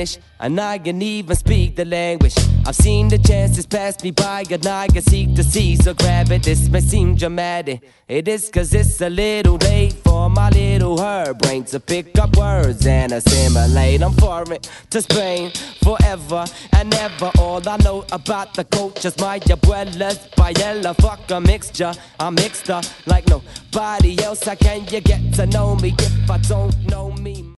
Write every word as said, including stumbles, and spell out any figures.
Spanish, and I can even speak the language. I've seen the chances pass me by, and I can seek to see, so grab it. This may seem dramatic, it is cause it's a little late for my little her brain to pick up words and assimilate. I'm foreign to Spain forever and ever. All I know about the culture's my abuela's paella. Fuck a mixture, I'm mixed up like nobody else. How can you get to know me if I don't know me?